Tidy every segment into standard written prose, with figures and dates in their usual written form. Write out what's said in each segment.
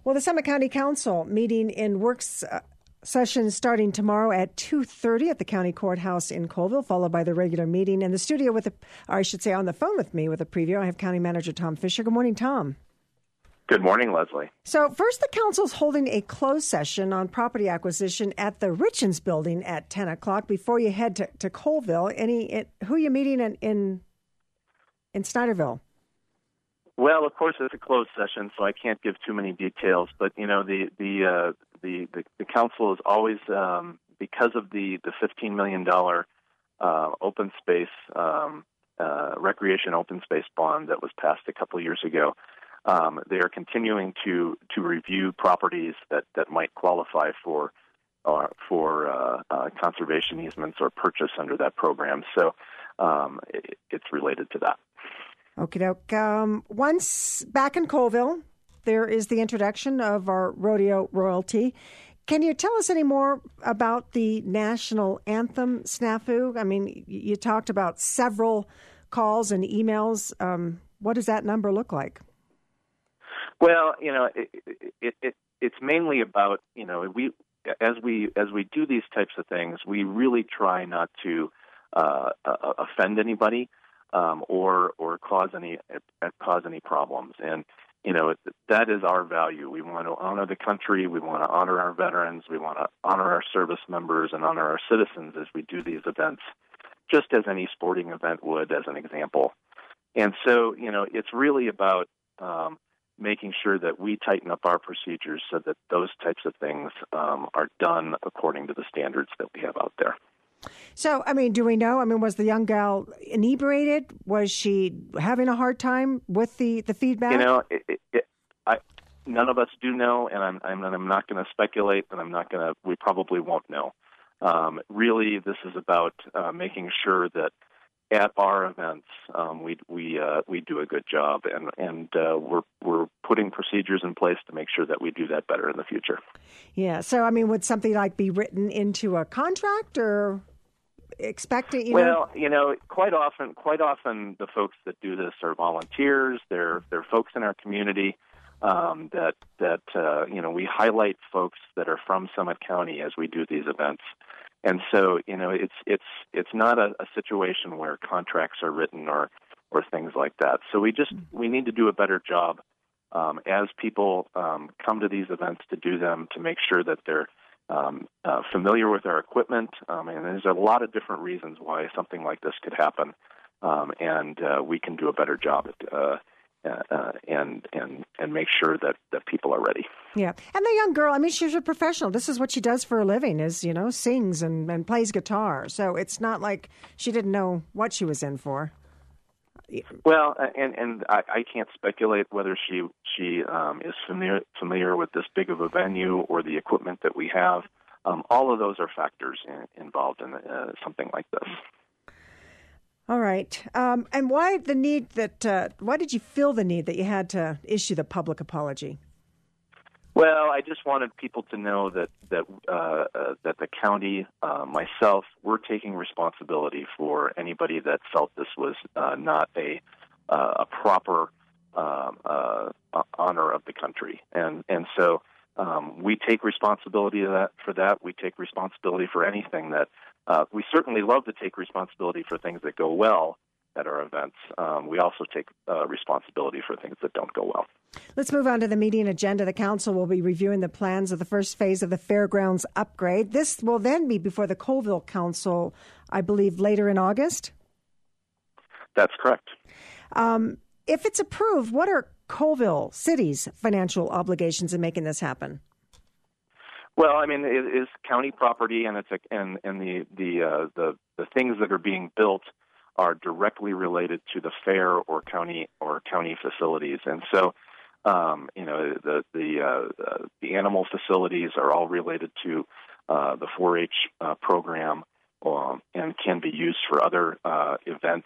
Well, the Summit County Council meeting in works session starting tomorrow at 2:30 at the county courthouse in Colville, followed by the regular meeting. In the studio or I should say on the phone with me with a preview, I have County Manager Tom Fisher. Good morning, Tom. Good morning, Leslie. So first, the council's holding a closed session on property acquisition at the Richens building at 10 o'clock before you head to Colville. Who are you meeting in Snyderville? Well, of course, it's a closed session, so I can't give too many details. But you know, the council is always because of the $15 million open space recreation open space bond that was passed a couple of years ago. They are continuing to review properties that might qualify for conservation easements or purchase under that program. So it's related to that. Okie doke. Once back in Colville, there is the introduction of our rodeo royalty. Can you tell us any more about the national anthem snafu? I mean, you talked about several calls and emails. What does that number look like? Well, you know, it's mainly about, you know, as we do these types of things, we really try not to offend anybody or cause any problems. And you know, that is our value. We want to honor the country. We want to honor our veterans. We want to honor our service members and honor our citizens as we do these events, just as any sporting event would, as an example. And so, you know, it's really about making sure that we tighten up our procedures so that those types of things are done according to the standards that we have out there. So, I mean, do we know? I mean, was the young gal inebriated? Was she having a hard time with the feedback? You know, none of us do know, and I'm not going to speculate, and we probably won't know. Really, this is about making sure that at our events we do a good job, and we're putting procedures in place to make sure that we do that better in the future. Yeah. So, I mean, would something like be written into a contract or expecting? Well, you know, quite often the folks that do this are volunteers. They're folks in our community that you know, we highlight folks that are from Summit County as we do these events. And so, you know, it's not a situation where contracts are written or things like that. So we need to do a better job as people come to these events to do them, to make sure that they're familiar with our equipment. And there's a lot of different reasons why something like this could happen, and we can do a better job at and make sure that people are ready. Yeah. And the young girl, I mean, she's a professional. This is what she does for a living, is, you know, sings and plays guitar. So it's not like she didn't know what she was in for. Well, and I can't speculate whether she is familiar with this big of a venue or the equipment that we have. All of those are factors involved in something like this. All right. And why the need why did you feel the need that you had to issue the public apology? Well, I just wanted people to know that the county, myself, we're taking responsibility for anybody that felt this was not a proper honor of the country, and so we take responsibility for that. We take responsibility for anything that we certainly love to take responsibility for things that go well at our events. We also take responsibility for things that don't go well. Let's move on to the meeting agenda. The council will be reviewing the plans of the first phase of the fairgrounds upgrade. This will then be before the Colville Council, I believe, later in August? That's correct. If it's approved, what are Colville City's financial obligations in making this happen? Well, I mean, it is county property, and the things that are being built are directly related to the fair or county facilities, and so you know, the animal facilities are all related to the 4-H program, and can be used for other events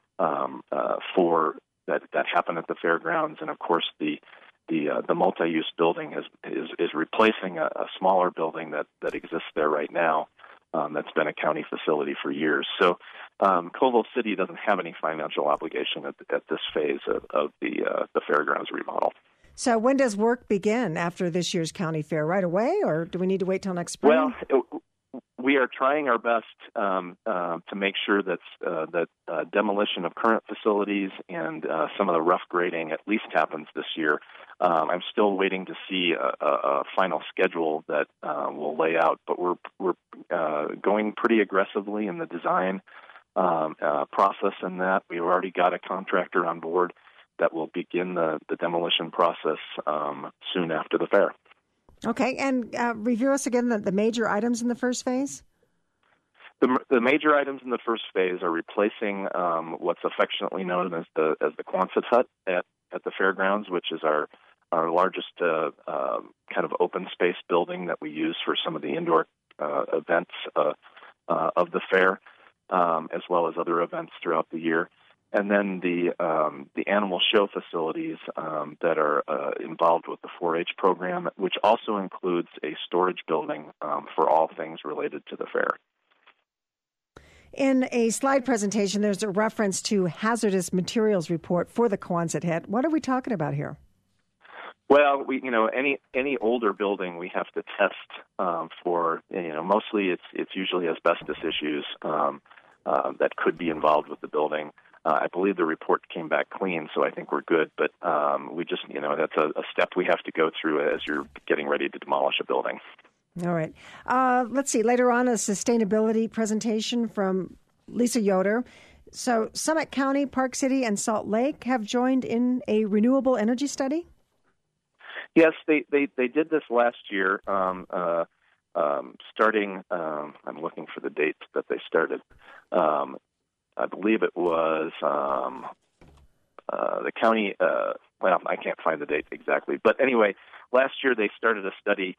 that happen at the fairgrounds. And of course, the multi-use building is replacing a smaller building that exists there right now. That's been a county facility for years. So Colville City doesn't have any financial obligation at this phase of the fairgrounds remodel. So when does work begin after this year's county fair? Right away, or do we need to wait till next spring? Well, we are trying our best to make sure that demolition of current facilities and some of the rough grading at least happens this year. I'm still waiting to see a final schedule that will lay out, but we're going pretty aggressively in the design process. In that we've already got a contractor on board that will begin the demolition process soon after the fair. Okay, and review us again the major items in the first phase. The major items in the first phase are replacing what's affectionately known as the Quonset hut at the fairgrounds, which is our largest kind of open space building that we use for some of the indoor events of the fair, as well as other events throughout the year. And then the animal show facilities that are involved with the 4-H program, which also includes a storage building for all things related to the fair. In a slide presentation, there's a reference to hazardous materials report for the Quonset hut. What are we talking about here? Well, any older building we have to test for. Mostly it's usually asbestos issues that could be involved with the building. I believe the report came back clean, so I think we're good. But we just, that's a step we have to go through as you're getting ready to demolish a building. All right. Let's see. Later on, a sustainability presentation from Lisa Yoder. So Summit County, Park City, and Salt Lake have joined in a renewable energy study? Yes, they did this last year, starting, I'm looking for the dates that they started. I believe it was the county, I can't find the date exactly. But anyway, last year they started a study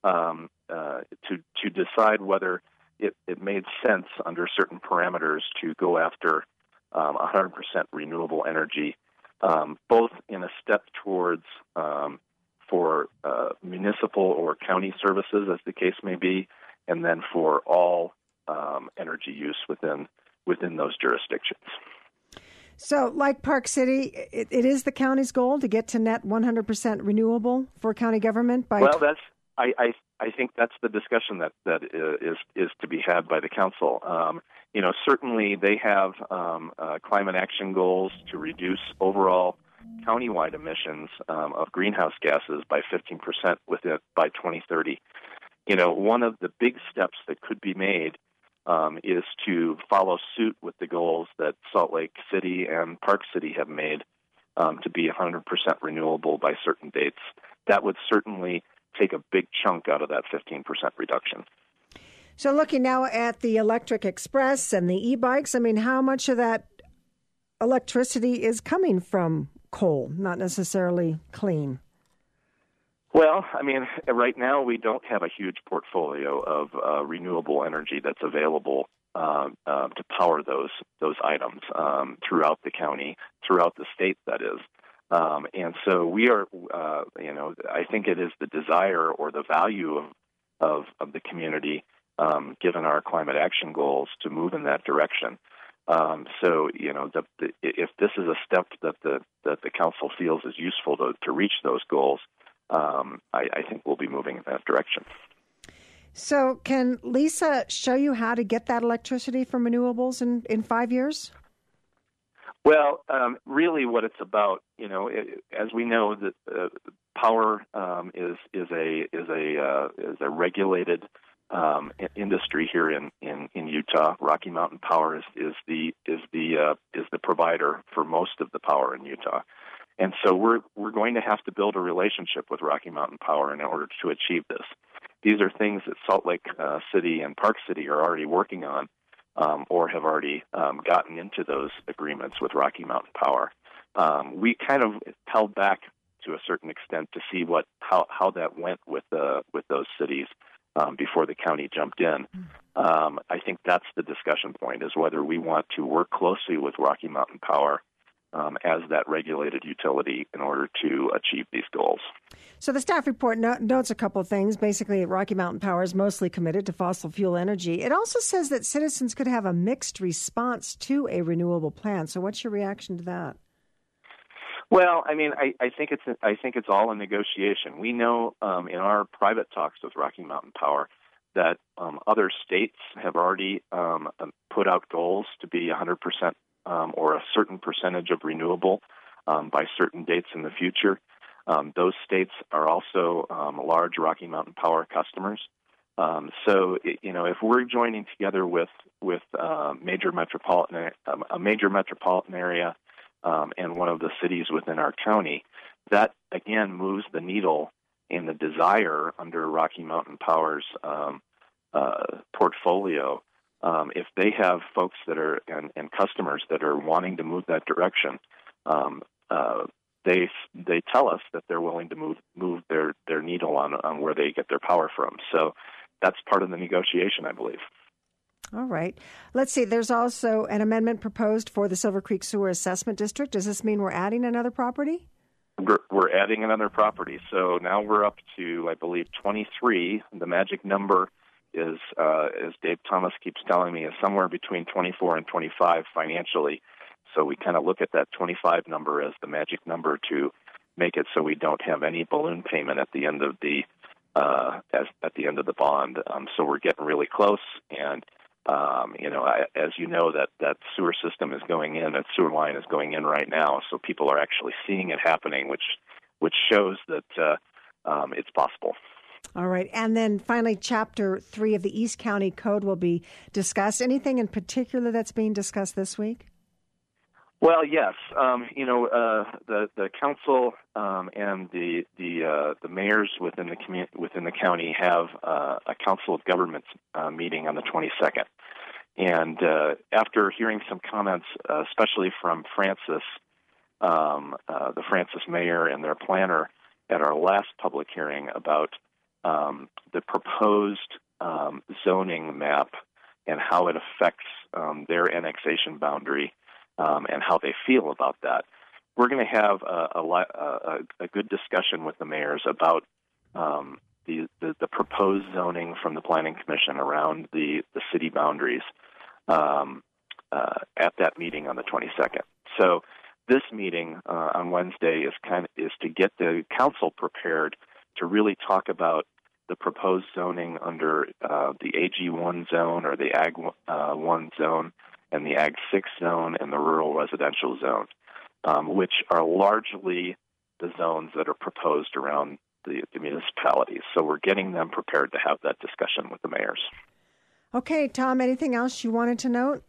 to decide whether it made sense under certain parameters to go after 100% renewable energy, both in a step towards for municipal or county services, as the case may be, and then for all energy use within those jurisdictions. So, like Park City, it is the county's goal to get to net 100% renewable for county government by. Well, I think that's the discussion that is to be had by the council. Certainly they have climate action goals to reduce overall countywide emissions of greenhouse gases by 15% by 2030. One of the big steps that could be made is to follow suit with the goals that Salt Lake City and Park City have made to be 100% renewable by certain dates. That would certainly take a big chunk out of that 15% reduction. So looking now at the electric express and the e-bikes, how much of that electricity is coming from coal, not necessarily clean? Well, right now we don't have a huge portfolio of renewable energy that's available to power those items throughout the county, throughout the state, that is. And so we are, I think it is the desire or the value of the community, given our climate action goals, to move in that direction. If this is a step that the council feels is useful to reach those goals, I think we'll be moving in that direction. So can Lisa show you how to get that electricity from renewables in 5 years? Well, really, what it's about, as we know, that power is a regulated industry here in Utah. Rocky Mountain Power is the provider for most of the power in Utah, and so we're going to have to build a relationship with Rocky Mountain Power in order to achieve this. These are things that Salt Lake City and Park City are already working on. Or have already gotten into those agreements with Rocky Mountain Power. We kind of held back to a certain extent to see how that went with those cities before the county jumped in. I think that's the discussion point, is whether we want to work closely with Rocky Mountain Power as that regulated utility in order to achieve these goals. So the staff report notes a couple of things. Basically, Rocky Mountain Power is mostly committed to fossil fuel energy. It also says that citizens could have a mixed response to a renewable plan. So what's your reaction to that? Well, I mean, I think it's all a negotiation. We know in our private talks with Rocky Mountain Power that other states have already put out goals to be 100% or a certain percentage of renewable by certain dates in the future. Those states are also large Rocky Mountain Power customers. So, if we're joining together with a major metropolitan area and one of the cities within our county, that again moves the needle in the desire under Rocky Mountain Power's portfolio. If they have folks that are and customers that are wanting to move that direction, they tell us that they're willing to move their needle on where they get their power from. So that's part of the negotiation, I believe. All right. Let's see. There's also an amendment proposed for the Silver Creek Sewer Assessment District. Does this mean we're adding another property? We're adding another property. So now we're up to, I believe, 23. The magic number is, as Dave Thomas keeps telling me, is somewhere between 24 and 25 financially. So we kind of look at that 25 number as the magic number to make it so we don't have any balloon payment at the end of the bond. So we're getting really close, and as you know, that sewer system is going in, that sewer line is going in right now, so people are actually seeing it happening, which shows that it's possible. All right. And then finally, Chapter 3 of the East County Code will be discussed. Anything in particular that's being discussed this week? Well, yes. The council and the mayors within the county have a council of governments meeting on the 22nd. And after hearing some comments, especially from Francis, the Francis mayor and their planner at our last public hearing about the proposed zoning map and how it affects their annexation boundary, and how they feel about that, we're going to have a good discussion with the mayors about the proposed zoning from the Planning Commission around the city boundaries at that meeting on the 22nd. So this meeting on Wednesday is to get the council prepared to really talk about the proposed zoning under the AG1 zone or the Ag 1 zone and the Ag 6 zone and the rural residential zone, which are largely the zones that are proposed around the municipalities. So we're getting them prepared to have that discussion with the mayors. Okay, Tom, anything else you wanted to note?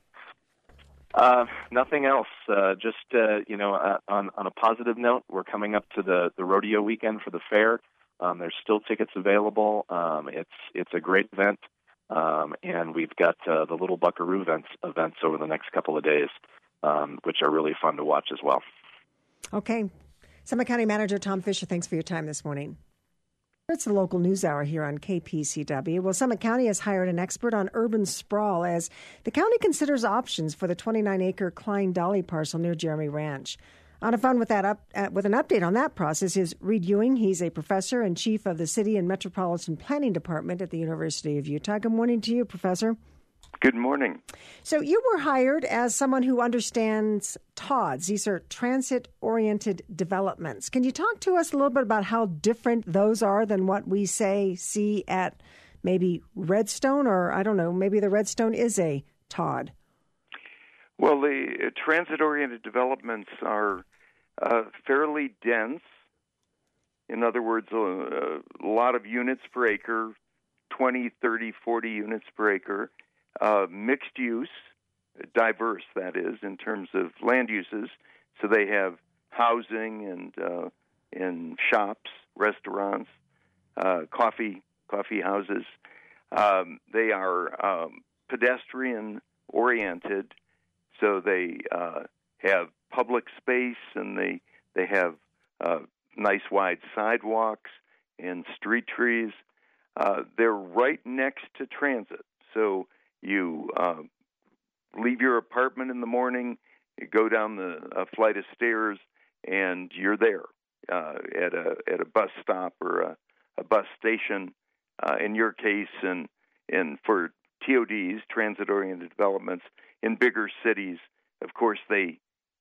Nothing else. Just on a positive note, we're coming up to the rodeo weekend for the fair. There's still tickets available. It's a great event. And we've got the Little Buckaroo events over the next couple of days, which are really fun to watch as well. Okay. Summit County Manager Tom Fisher, thanks for your time this morning. It's the local news hour here on KPCW. Well, Summit County has hired an expert on urban sprawl as the county considers options for the 29-acre Klein Dolly parcel near Jeremy Ranch. On the phone with an update on that process is Reed Ewing. He's a professor and chief of the City and Metropolitan Planning Department at the University of Utah. Good morning to you, Professor. Good morning. So you were hired as someone who understands TODs. These are transit-oriented developments. Can you talk to us a little bit about how different those are than what we see at maybe Redstone, or I don't know, maybe the Redstone is a TOD? Well, the transit-oriented developments are fairly dense. In other words, a lot of units per acre, 20, 30, 40 units per acre. Mixed use, diverse, that is, in terms of land uses. So they have housing and shops, restaurants, coffee houses. They are pedestrian-oriented, so they have public space and they have nice wide sidewalks and street trees. They're right next to transit, so you leave your apartment in the morning, you go down a flight of stairs, and you're there at a bus stop or a bus station. In your case, and for TODs, transit-oriented developments in bigger cities, of course they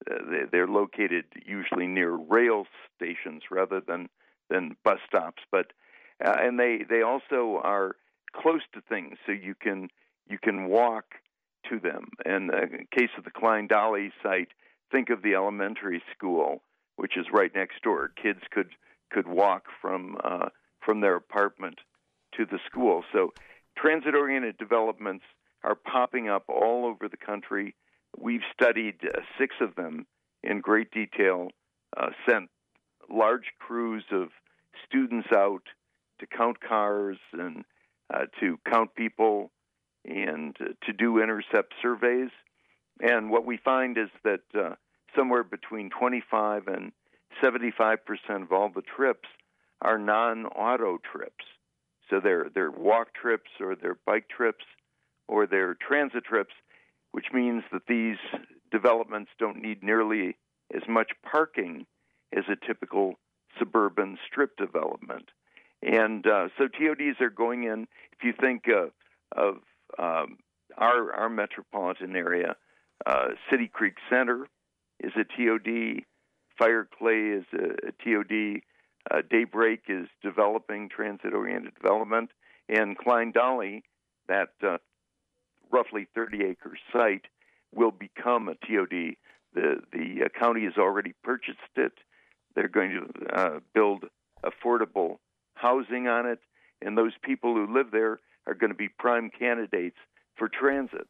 they're located usually near rail stations rather than bus stops. But and they also are close to things, so you can walk to them. And in the case of the Klein Dali site, think of the elementary school, which is right next door. Kids could walk from their apartment to the school. So transit-oriented developments are popping up all over the country. We've studied 6 of them in great detail, sent large crews of students out to count cars and to count people and to do intercept surveys. And what we find is that somewhere between 25 and 75% of all the trips are non-auto trips. So they're walk trips or they're bike trips or they're transit trips, which means that these developments don't need nearly as much parking as a typical suburban strip development. And so TODs are going in. If you think of our metropolitan area, City Creek Center is a TOD, Fire Clay is a TOD, Daybreak is developing transit-oriented development, and Klein Dali, that roughly 30-acre site, will become a TOD. The county has already purchased it. They're going to build affordable housing on it, and those people who live there are going to be prime candidates for transit.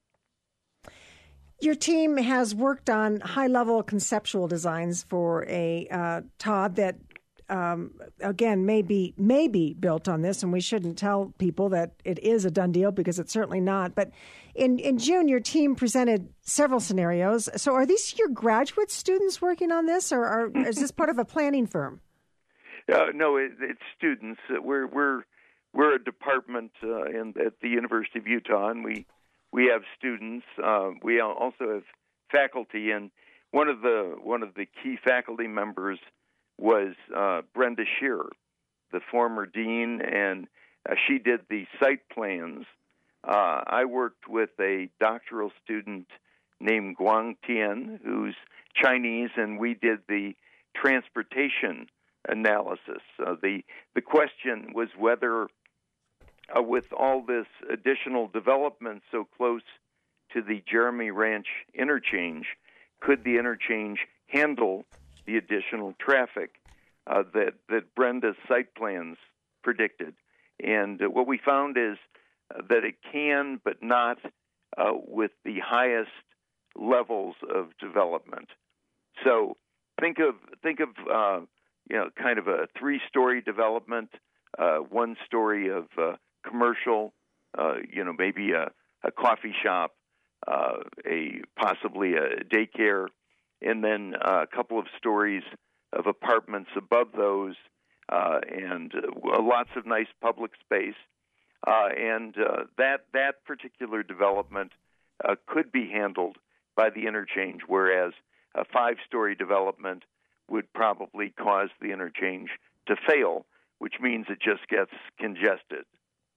Your team has worked on high-level conceptual designs for a TOD that, again, may be built on this, and we shouldn't tell people that it is a done deal because it's certainly not. But in June, your team presented several scenarios. So are these your graduate students working on this, or is this part of a planning firm? No, it's students. We're a department at the University of Utah, and we have students. We also have faculty, and one of the key faculty members was Brenda Shearer, the former dean, and she did the site plans. I worked with a doctoral student named Guang Tian, who's Chinese, and we did the transportation analysis. The question was whether, with all this additional development so close to the Jeremy Ranch interchange, could the interchange handle the additional traffic that Brenda's site plans predicted? And what we found is that it can, but not with the highest levels of development. So think of kind of a 3-story development, 1 story of commercial, maybe a coffee shop, possibly a daycare, and then a couple of stories of apartments above those, and lots of nice public space. And that particular development could be handled by the interchange, whereas a 5-story development would probably cause the interchange to fail, which means it just gets congested.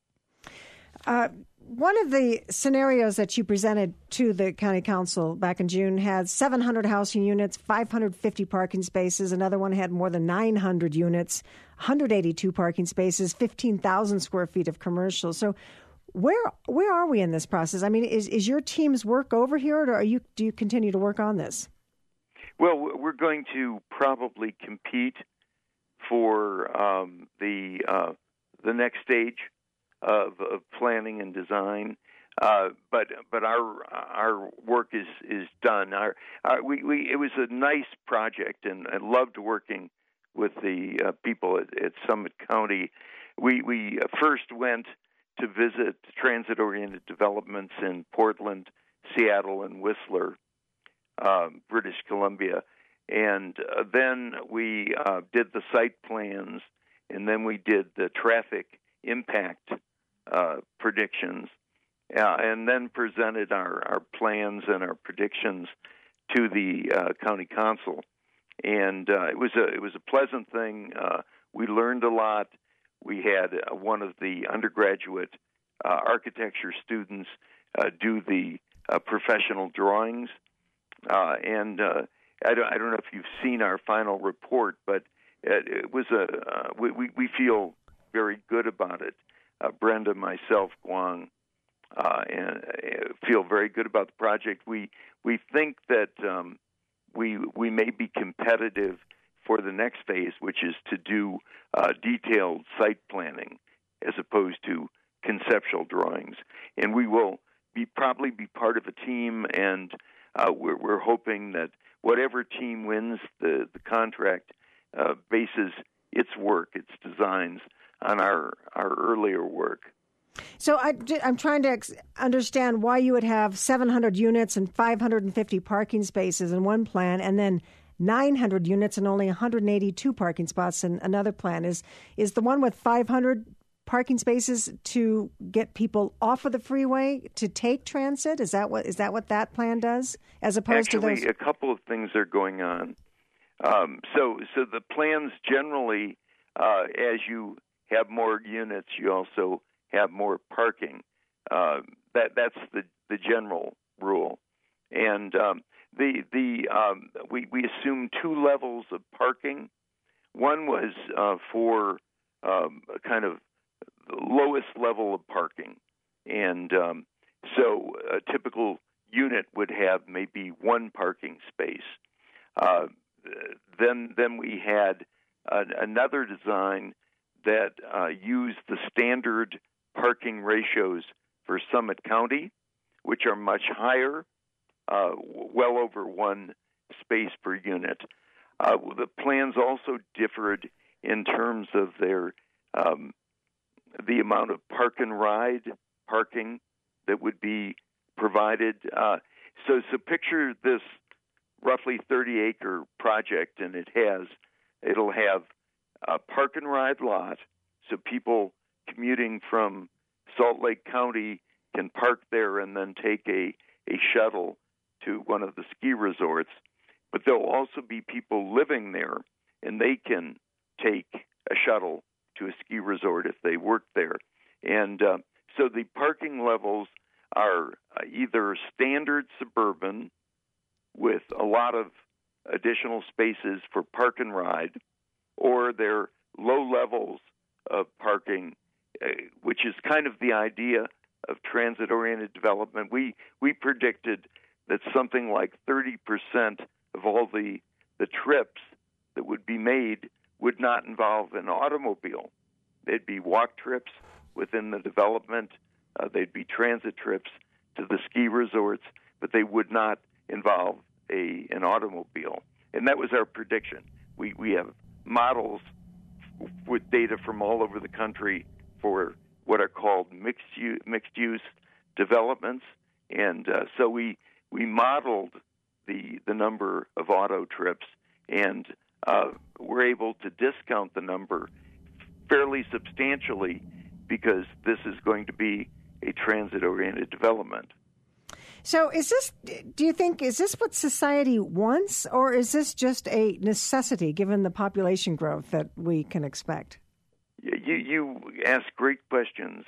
One of the scenarios that you presented to the county council back in June had 700 housing units, 550 parking spaces. Another one had more than 900 units, 182 parking spaces, 15,000 square feet of commercial. So where are we in this process? I mean, is your team's work over here, or do you continue to work on this? Well, we're going to probably compete for the next stage of planning and design, but our work is done. It was a nice project, and I loved working with the people at Summit County. We first went to visit transit-oriented developments in Portland, Seattle, and Whistler, British Columbia, and then we did the site plans, and then we did the traffic impact predictions, and then presented our plans and our predictions to the county council. And it was a pleasant thing. We learned a lot. We had one of the undergraduate architecture students do the professional drawings, and I don't know if you've seen our final report, but it was we feel very good about it. Brenda, myself, Guang, and feel very good about the project. We think that we may be competitive for the next phase, which is to do detailed site planning as opposed to conceptual drawings. And we will probably be part of a team, and we're hoping that whatever team wins the contract bases its work, its designs on our earlier work. So I'm trying to understand why you would have 700 units and 550 parking spaces in one plan, and then 900 units and only 182 parking spots in another plan. Is the one with 500 parking spaces to get people off of the freeway to take transit? Is that what that plan does, as opposed to those? Actually, a couple of things are going on. So the plans generally, as you have more units, you also have more parking. That's the general rule, and we assumed two levels of parking. One was for kind of the lowest level of parking, and so a typical unit would have maybe one parking space. Then we had another design that used the standard parking ratios for Summit County, which are much higher, well over one space per unit. The plans also differed in terms of their the amount of park and ride parking that would be provided. So picture this roughly 30-acre project, and it'll have a park and ride lot, so people commuting from Salt Lake County can park there and then take a shuttle to one of the ski resorts. But there'll also be people living there, and they can take a shuttle to a ski resort if they work there. And so the parking levels are either standard suburban with a lot of additional spaces for park and ride, or they're low levels of parking, which is kind of the idea of transit-oriented development. We predicted that something like 30% of all the trips that would be made would not involve an automobile. They'd be walk trips within the development. They'd be transit trips to the ski resorts, but they would not involve an automobile. And that was our prediction. We have models with data from all over the country for what are called mixed-use developments. And so we modeled the number of auto trips, and we're able to discount the number fairly substantially because this is going to be a transit-oriented development. So is this what society wants, or is this just a necessity given the population growth that we can expect? You ask great questions.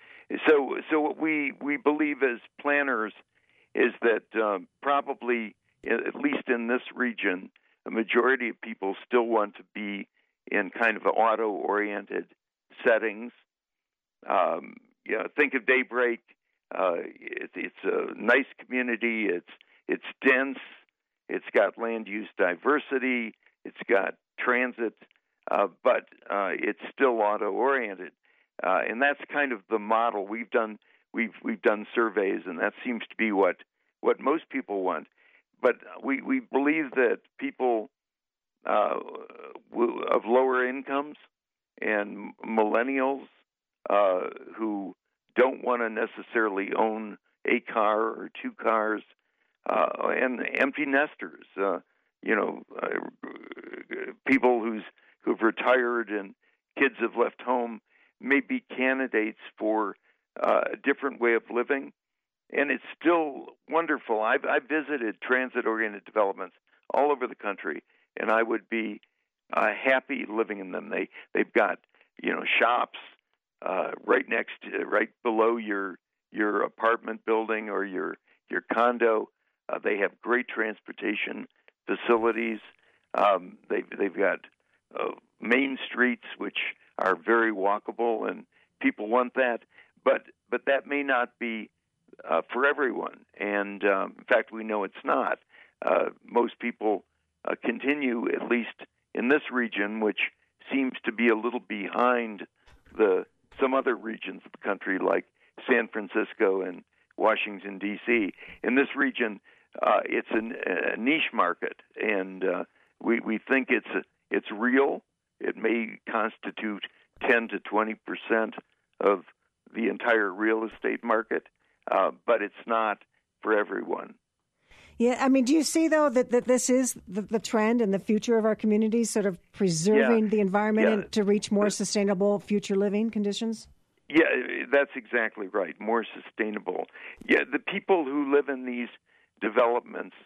So what we believe as planners is that probably, at least in this region, a majority of people still want to be in kind of auto-oriented settings. Think of Daybreak. It's a nice community. It's dense. It's got land use diversity. It's got transit, but it's still auto-oriented, and that's kind of the model we've done. We've done surveys, and that seems to be what most people want. But we believe that people of lower incomes and millennials who don't want to necessarily own a car or two cars, and empty nesters, people who've retired and kids have left home may be candidates for a different way of living. And it's still wonderful. I've visited transit-oriented developments all over the country, and I would be happy living in them. They've got shops right below your apartment building or your condo. They have great transportation facilities. They've got main streets which are very walkable, and people want that. But that may not be for everyone. And in fact, we know it's not. Most people continue, at least in this region, which seems to be a little behind some other regions of the country, like San Francisco and Washington, D.C. In this region, it's a niche market, and we think it's real. It may constitute 10 to 20% of the entire real estate market, but it's not for everyone. Yeah, I mean, do you see, though, that this is the trend and the future of our communities, sort of preserving the environment to reach more sustainable future living conditions? Yeah, that's exactly right, more sustainable. Yeah, the people who live in these developments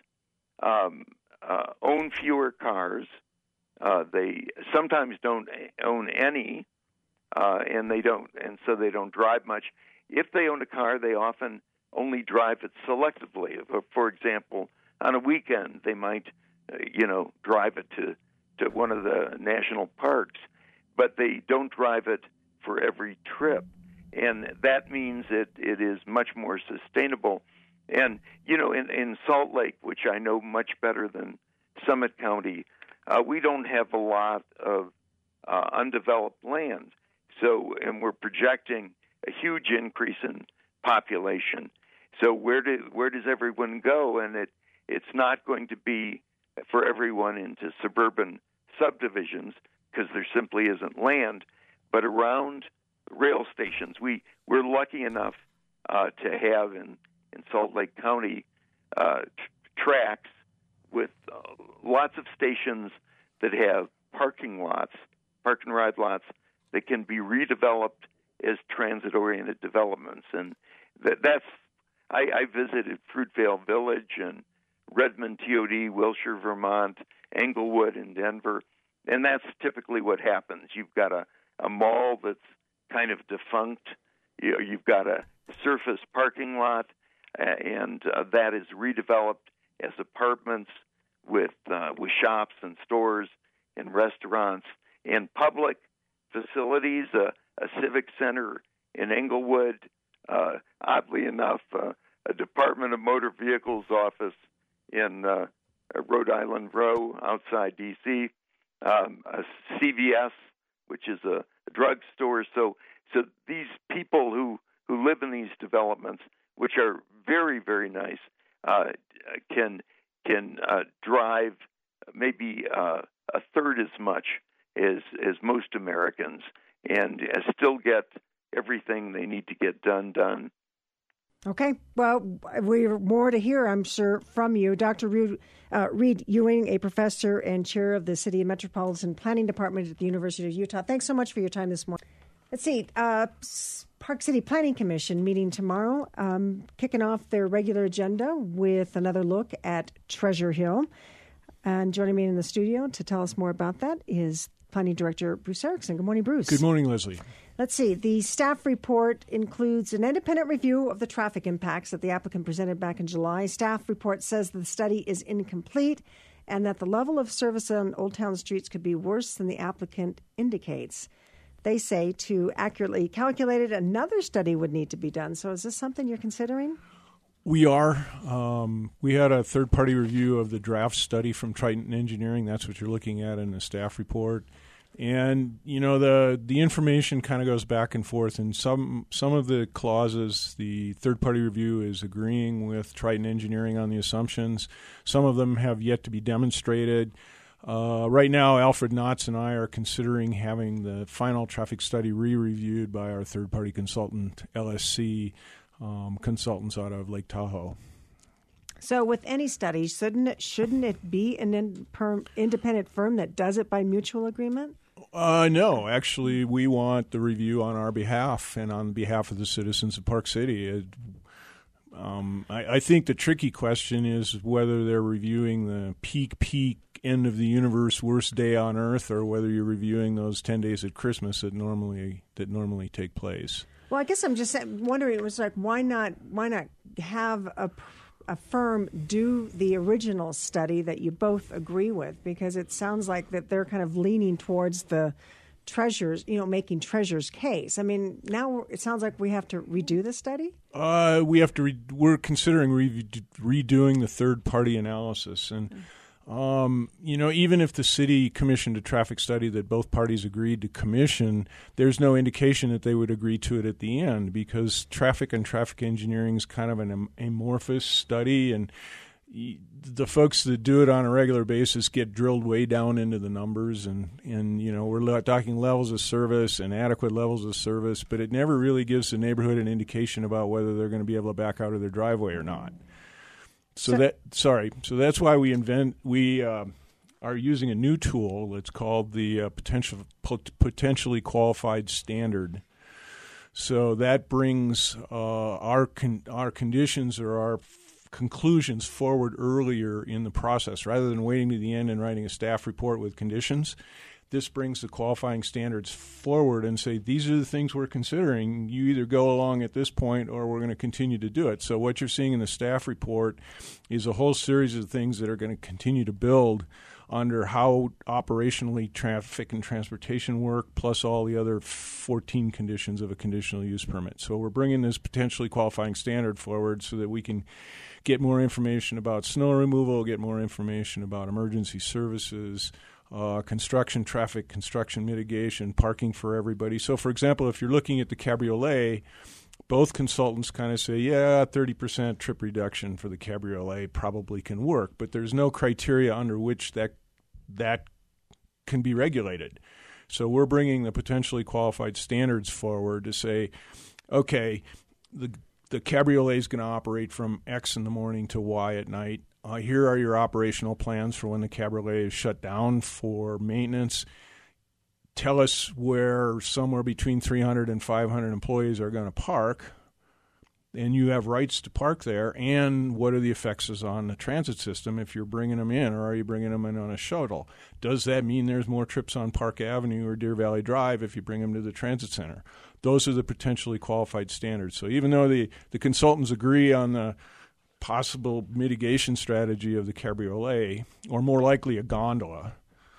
own fewer cars. They sometimes don't own any, and so they don't drive much. If they own a car, they often only drive it selectively. For example, on a weekend, they might, drive it to one of the national parks, but they don't drive it for every trip. And that means it is much more sustainable. And, in Salt Lake, which I know much better than Summit County, we don't have a lot of undeveloped land. And we're projecting a huge increase in population. So where does everyone go? And it's not going to be for everyone into suburban subdivisions because there simply isn't land, but around rail stations. We're lucky enough to have in Salt Lake County tracks with lots of stations that have park and ride lots that can be redeveloped as transit-oriented developments. And I visited Fruitvale Village and Redmond, TOD, Wilshire, Vermont, Englewood, and Denver, and that's typically what happens. You've got a mall that's kind of defunct. You've got a surface parking lot, and that is redeveloped as apartments with shops and stores and restaurants and public facilities, a civic center in Englewood, oddly enough, a Department of Motor Vehicles office in Rhode Island Row outside D.C., a CVS, which is a drugstore. So these people who live in these developments, which are very, very nice, can drive maybe a third as much as most Americans and still get everything they need to get done. Okay. Well, we have more to hear, I'm sure, from you. Dr. Reed Ewing, a professor and chair of the City Metropolitan Planning Department at the University of Utah. Thanks so much for your time this morning. Let's see. Park City Planning Commission meeting tomorrow, kicking off their regular agenda with another look at Treasure Hill. And joining me in the studio to tell us more about that is Planning Director Bruce Erickson. Good morning, Bruce. Good morning, Leslie. Let's see. The staff report includes an independent review of the traffic impacts that the applicant presented back in July. Staff report says the study is incomplete and that the level of service on Old Town streets could be worse than the applicant indicates. They say to accurately calculate it, another study would need to be done. So is this something you're considering? We are. We had a third-party review of the draft study from Triton Engineering. That's what you're looking at in the staff report. And, the information kind of goes back and forth. And some of the clauses, the third-party review is agreeing with Triton Engineering on the assumptions. Some of them have yet to be demonstrated. Right now, Alfred Knotts and I are considering having the final traffic study re-reviewed by our third-party consultant, LSC, consultants out of Lake Tahoe. So with any study, shouldn't it be an independent firm that does it by mutual agreement? No, actually, we want the review on our behalf and on behalf of the citizens of Park City. I think the tricky question is whether they're reviewing the peak end of the universe, worst day on Earth, or whether you're reviewing those 10 days at Christmas that normally take place. Well, I guess I'm just wondering. It was like, why not have a firm do the original study that you both agree with? Because it sounds like that they're kind of leaning towards the Treasurer's, making Treasurer's case. I mean, now it sounds like we have to redo the study? We have to. We're considering redoing the third-party analysis, and even if the city commissioned a traffic study that both parties agreed to commission, there's no indication that they would agree to it at the end, because traffic and traffic engineering is kind of an amorphous study, and the folks that do it on a regular basis get drilled way down into the numbers, and we're talking levels of service and adequate levels of service, but it never really gives the neighborhood an indication about whether they're going to be able to back out of their driveway or not. So that's why we are using a new tool. It's called the potentially qualified standard. So that brings our conditions or our conclusions forward earlier in the process, rather than waiting to the end and writing a staff report with conditions. This brings the qualifying standards forward and say, these are the things we're considering. You either go along at this point or we're going to continue to do it. So what you're seeing in the staff report is a whole series of things that are going to continue to build under how operationally traffic and transportation work, plus all the other 14 conditions of a conditional use permit. So we're bringing this potentially qualifying standard forward so that we can get more information about snow removal, get more information about emergency services, construction traffic, construction mitigation, parking for everybody. So, for example, if you're looking at the cabriolet, both consultants kind of say, 30% trip reduction for the cabriolet probably can work, but there's no criteria under which that can be regulated. So we're bringing the potentially qualified standards forward to say, okay, the cabriolet is going to operate from X in the morning to Y at night. Here are your operational plans for when the cabriolet is shut down for maintenance. Tell us where somewhere between 300 and 500 employees are going to park, and you have rights to park there, and what are the effects on the transit system if you're bringing them in, or are you bringing them in on a shuttle? Does that mean there's more trips on Park Avenue or Deer Valley Drive if you bring them to the transit center? Those are the potentially qualified standards. So even though the consultants agree on the possible mitigation strategy of the cabriolet, or more likely a gondola,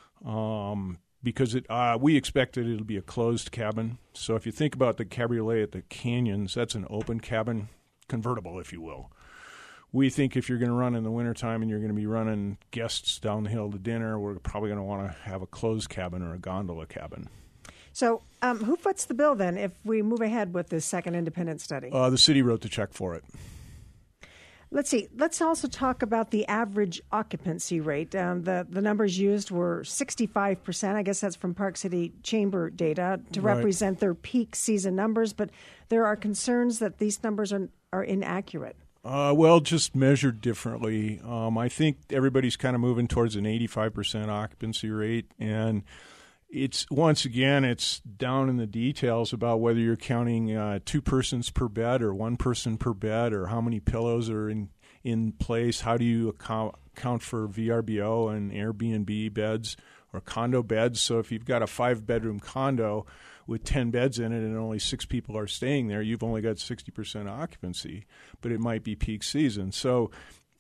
because we expect that it'll be a closed cabin. So if you think about the cabriolet at the canyons, that's an open cabin, convertible, if you will. We think if you're going to run in the wintertime and you're going to be running guests down the hill to dinner, we're probably going to want to have a closed cabin or a gondola cabin. So who foots the bill then if we move ahead with this second independent study? The city wrote the check for it. Let's see. Let's also talk about the average occupancy rate. The numbers used were 65%. I guess that's from Park City Chamber data to represent their peak season numbers. But there are concerns that these numbers are inaccurate. Just measured differently. I think everybody's kind of moving towards an 85% occupancy rate, and it's down in the details about whether you're counting 2 persons per bed or 1 person per bed, or how many pillows are in place. How do you account for VRBO and Airbnb beds or condo beds? So if you've got a 5-bedroom condo with 10 beds in it and only 6 people are staying there, you've only got 60% occupancy, but it might be peak season. So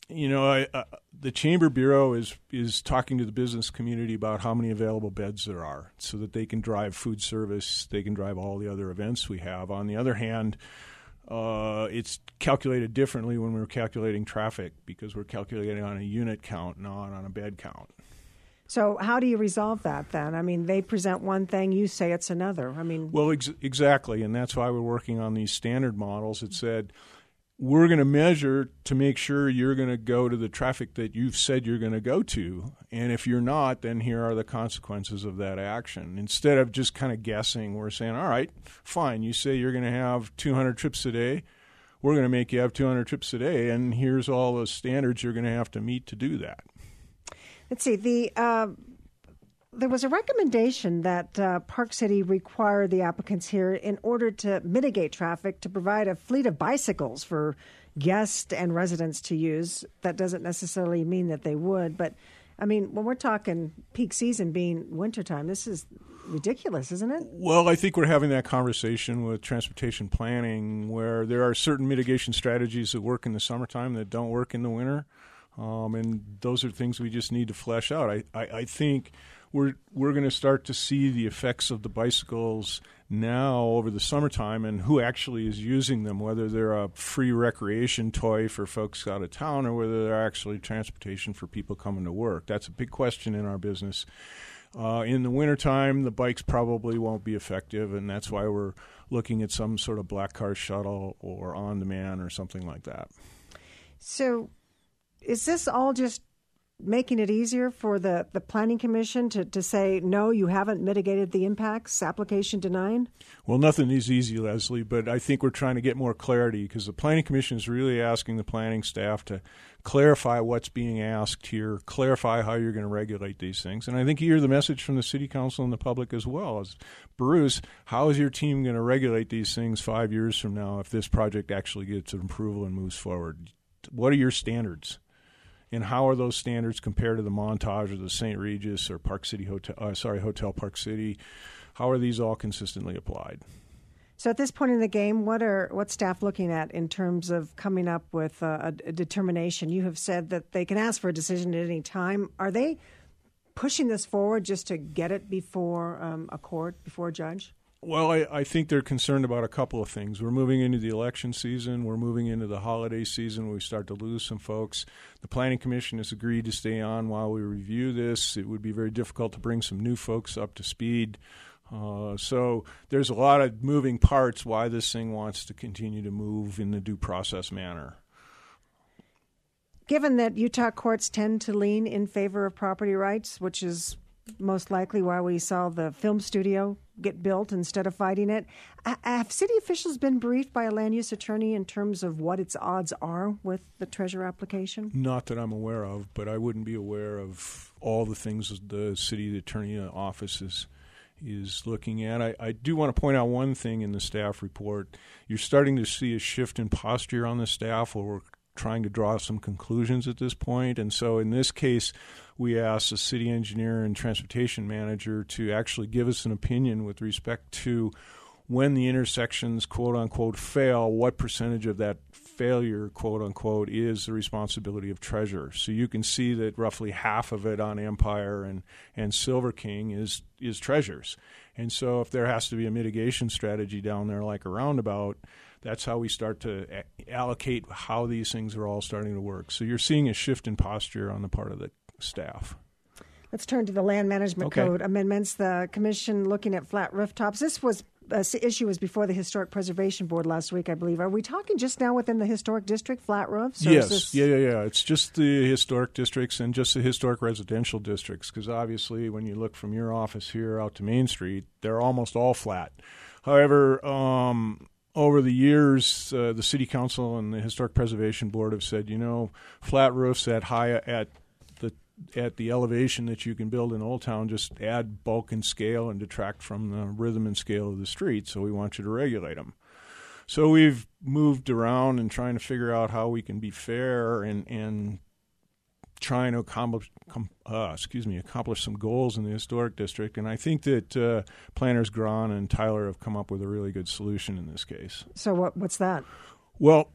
the Chamber Bureau is talking to the business community about how many available beds there are so that they can drive food service, they can drive all the other events we have. On the other hand, it's calculated differently when we're calculating traffic, because we're calculating on a unit count, not on a bed count. So how do you resolve that then? I mean, they present one thing, you say it's another. Well, exactly, and that's why we're working on these standard models. It said, we're going to measure to make sure you're going to go to the traffic that you've said you're going to go to. And if you're not, then here are the consequences of that action. Instead of just kind of guessing, we're saying, all right, fine, you say you're going to have 200 trips a day. We're going to make you have 200 trips a day, and here's all the standards you're going to have to meet to do that. Let's see. There was a recommendation that Park City require the applicants here, in order to mitigate traffic, to provide a fleet of bicycles for guests and residents to use. That doesn't necessarily mean that they would, but when we're talking peak season being wintertime, this is ridiculous, isn't it? Well, I think we're having that conversation with transportation planning where there are certain mitigation strategies that work in the summertime that don't work in the winter. And those are things we just need to flesh out. I think we're going to start to see the effects of the bicycles now over the summertime and who actually is using them, whether they're a free recreation toy for folks out of town or whether they're actually transportation for people coming to work. That's a big question in our business. In the wintertime, the bikes probably won't be effective, and that's why we're looking at some sort of black car shuttle or on-demand or something like that. So is this all just making it easier for the Planning Commission to say, no, you haven't mitigated the impacts, application denied? Well, nothing is easy, Leslie, but I think we're trying to get more clarity because the Planning Commission is really asking the planning staff to clarify what's being asked here, clarify how you're going to regulate these things. And I think you hear the message from the City Council and the public as well. As Bruce, how is your team going to regulate these things 5 years from now if this project actually gets approval and moves forward? What are your standards? And how are those standards compared to the Montage or the St. Regis or Park City Hotel Park City? How are these all consistently applied? So at this point in the game, what's staff looking at in terms of coming up with a determination? You have said that they can ask for a decision at any time. Are they pushing this forward just to get it before a court, before a judge? Well, I think they're concerned about a couple of things. We're moving into the election season. We're moving into the holiday season where we start to lose some folks. The Planning Commission has agreed to stay on while we review this. It would be very difficult to bring some new folks up to speed. So there's a lot of moving parts why this thing wants to continue to move in the due process manner. Given that Utah courts tend to lean in favor of property rights, which is most likely why we saw the film studio get built instead of fighting it. Have city officials been briefed by a land use attorney in terms of what its odds are with the treasure application? Not that I'm aware of, but I wouldn't be aware of all the things the city attorney office is looking at. I do want to point out one thing in the staff report. You're starting to see a shift in posture on the staff where we're trying to draw some conclusions at this point. And so in this case, we asked the city engineer and transportation manager to actually give us an opinion with respect to when the intersections, quote unquote, fail, what percentage of that failure, quote unquote, is the responsibility of Treasure. So you can see that roughly half of it on Empire and Silver King is Treasure's. And so if there has to be a mitigation strategy down there like a roundabout, that's how we start to allocate how these things are all starting to work. So you're seeing a shift in posture on the part of the staff. Let's turn to the Land Management Code amendments. The commission looking at flat rooftops. This issue was before the Historic Preservation Board last week, I believe. Are we talking just now within the historic district, flat roofs? Yes. Yeah. It's just the historic districts and just the historic residential districts, because obviously when you look from your office here out to Main Street, they're almost all flat. However, over the years, the City Council and the Historic Preservation Board have said, flat roofs at the elevation that you can build in Old Town just add bulk and scale and detract from the rhythm and scale of the street, so we want you to regulate them. So we've moved around and trying to figure out how we can be fair and trying to accomplish some goals in the historic district. And I think that planners Grahn and Tyler have come up with a really good solution in this case. So what's that? Well,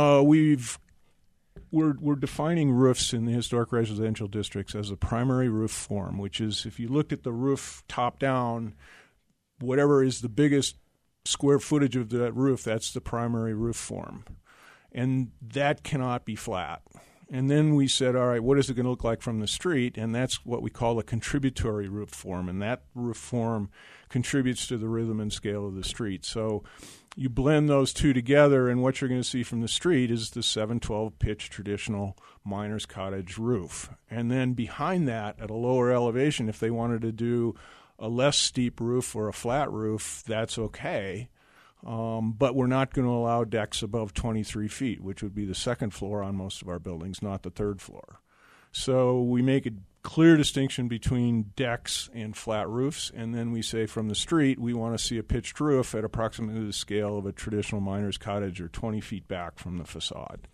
we're defining roofs in the historic residential districts as a primary roof form, which is if you looked at the roof top down, whatever is the biggest square footage of that roof, that's the primary roof form. And that cannot be flat. And then we said, all right, what is it going to look like from the street? And that's what we call a contributory roof form. And that roof form contributes to the rhythm and scale of the street. So you blend those two together, and what you're going to see from the street is the 7/12 pitch traditional miner's cottage roof. And then behind that, at a lower elevation, if they wanted to do a less steep roof or a flat roof, that's okay. But we're not going to allow decks above 23 feet, which would be the second floor on most of our buildings, not the third floor. So we make a clear distinction between decks and flat roofs, and then we say from the street we want to see a pitched roof at approximately the scale of a traditional miner's cottage or 20 feet back from the facade.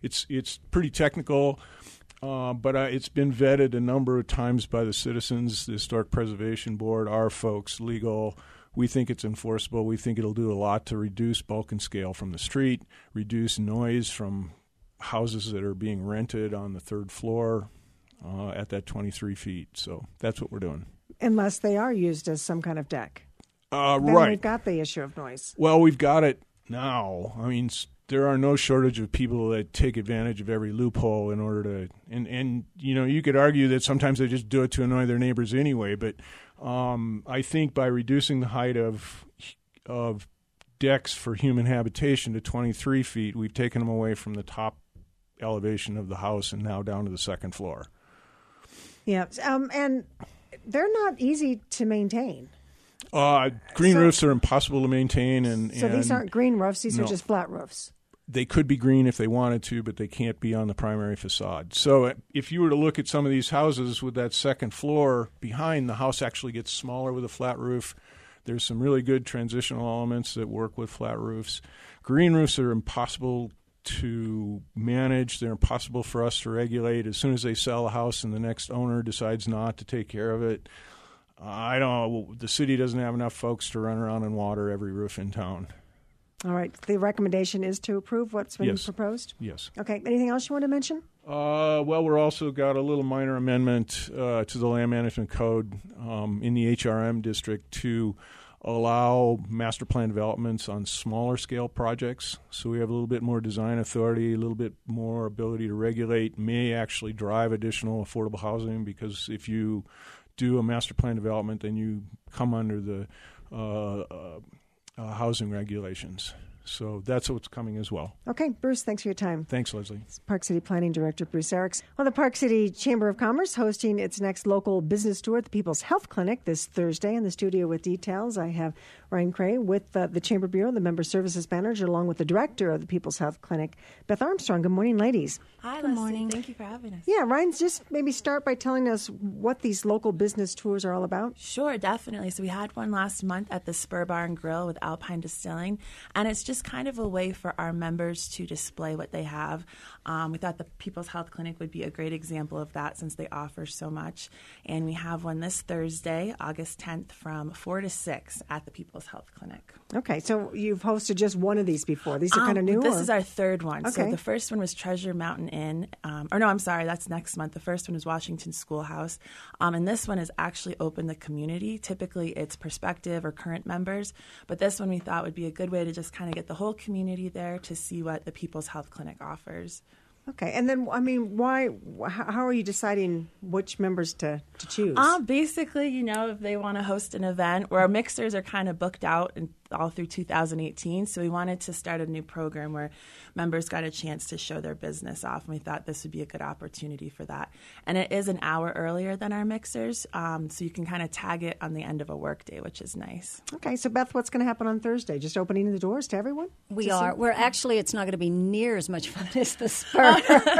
it's pretty technical. But it's been vetted a number of times by the citizens, the Historic Preservation Board, our folks, legal. We think it's enforceable. We think it'll do a lot to reduce bulk and scale from the street, reduce noise from houses that are being rented on the third floor at that 23 feet. So that's what we're doing. Unless they are used as some kind of deck. Then right. We've got the issue of noise. Well, we've got it now. I mean, there are no shortage of people that take advantage of every loophole in order to, and you could argue that sometimes they just do it to annoy their neighbors anyway. But I think by reducing the height of decks for human habitation to 23 feet, we've taken them away from the top elevation of the house and now down to the second floor. Yeah, and they're not easy to maintain. Green roofs are impossible to maintain, so these aren't green roofs; these are just flat roofs. They could be green if they wanted to, but they can't be on the primary facade. So if you were to look at some of these houses with that second floor behind, the house actually gets smaller with a flat roof. There's some really good transitional elements that work with flat roofs. Green roofs are impossible to manage. They're impossible for us to regulate. As soon as they sell a house and the next owner decides not to take care of it, the city doesn't have enough folks to run around and water every roof in town. All right. The recommendation is to approve what's been proposed? Yes. Okay. Anything else you want to mention? Well, we're also got a little minor amendment to the Land Management Code in the HRM district to allow master plan developments on smaller scale projects. So we have a little bit more design authority, a little bit more ability to regulate, may actually drive additional affordable housing, because if you do a master plan development, then you come under the housing regulations. So that's what's coming as well. Okay, Bruce, thanks for your time. Thanks, Leslie. It's Park City Planning Director Bruce Eriks. Well, the Park City Chamber of Commerce hosting its next local business tour at the People's Health Clinic this Thursday. In the studio with details, I have Ryan Cray with the Chamber Bureau, the Member Services Manager, along with the Director of the People's Health Clinic, Beth Armstrong. Good morning, ladies. Hi, Good morning. Thank you for having us. Yeah, Ryan, just maybe start by telling us what these local business tours are all about. Sure, definitely. So we had one last month at the Spur Bar and Grill with Alpine Distilling, and it's just kind of a way for our members to display what they have. We thought the People's Health Clinic would be a great example of that since they offer so much. And we have one this Thursday, August 10th, from 4 to 6 at the People's Health Clinic. Okay, so you've hosted just one of these before. These are kind of new? This is our third one. Okay. So the first one was Treasure Mountain Inn. I'm sorry, that's next month. The first one was Washington Schoolhouse. And this one is actually open to the community. Typically, it's prospective or current members. But this one we thought would be a good way to just kind of get the whole community there to see what the People's Health Clinic offers. Okay, and then, how are you deciding which members to choose? Basically, if they want to host an event where our mixers are kind of booked out all through 2018, so we wanted to start a new program where members got a chance to show their business off, and we thought this would be a good opportunity for that. And it is an hour earlier than our mixers, so you can kind of tag it on the end of a workday, which is nice. Okay, so Beth, what's going to happen on Thursday? Just opening the doors to everyone? We are. We're actually, it's not going to be near as much fun as the Spur.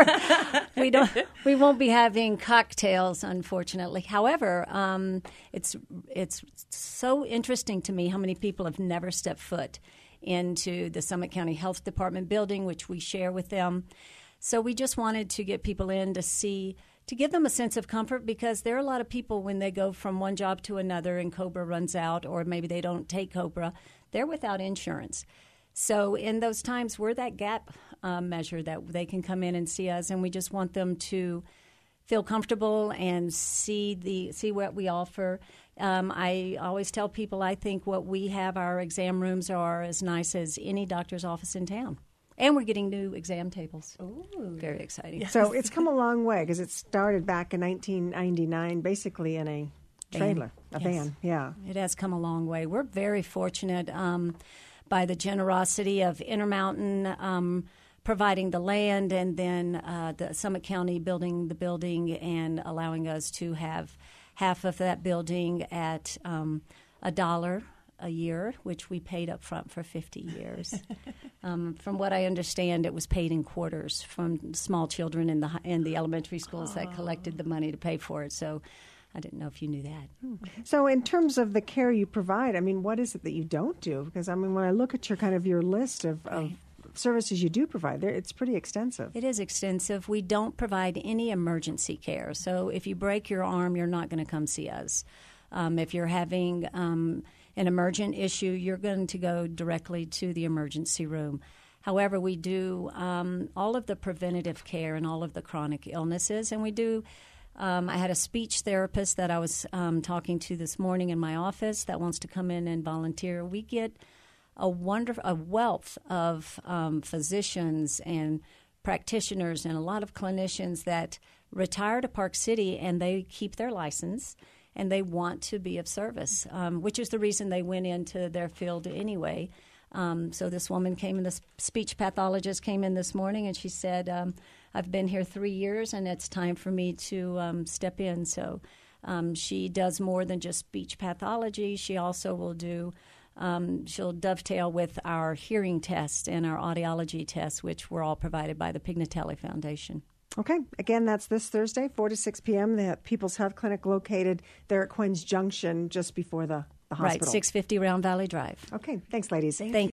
We won't be having cocktails, unfortunately. However, it's so interesting to me how many people have never stepped foot into the Summit County Health Department building, which we share with them. So we just wanted to get people in to give them a sense of comfort, because there are a lot of people when they go from one job to another and COBRA runs out, or maybe they don't take COBRA, they're without insurance. So in those times, we're that gap measure that they can come in and see us, and we just want them to feel comfortable and see what we offer. I always tell people I think what we have, our exam rooms are as nice as any doctor's office in town. And we're getting new exam tables. Ooh. Very exciting. Yes. So it's come a long way, because it started back in 1999, basically in a trailer, van. Yeah. It has come a long way. We're very fortunate by the generosity of Intermountain providing the land, and then the Summit County building the building and allowing us to have half of that building at $1 a year, which we paid up front for 50 years. From what I understand, it was paid in quarters from small children in the elementary schools that collected the money to pay for it. So I didn't know if you knew that. So in terms of the care you provide, what is it that you don't do? Because, when I look at your list of services you do provide. It's pretty extensive. It is extensive. We don't provide any emergency care. So if you break your arm, you're not going to come see us. If you're having an emergent issue, you're going to go directly to the emergency room. However, we do all of the preventative care and all of the chronic illnesses, and we do. I had a speech therapist that I was talking to this morning in my office that wants to come in and volunteer. We get a wealth of physicians and practitioners and a lot of clinicians that retire to Park City, and they keep their license and they want to be of service, which is the reason they went into their field anyway. So this woman came in, this speech pathologist came in this morning, and she said, I've been here 3 years, and it's time for me to step in. So she does more than just speech pathology. She also will do, she'll dovetail with our hearing test and our audiology test, which were all provided by the Pignatelli Foundation. Okay. Again, that's this Thursday, 4 to 6 p.m. The People's Health Clinic located there at Quinn's Junction just before the hospital. Right, 650 Round Valley Drive. Okay. Thanks, ladies. Thank you.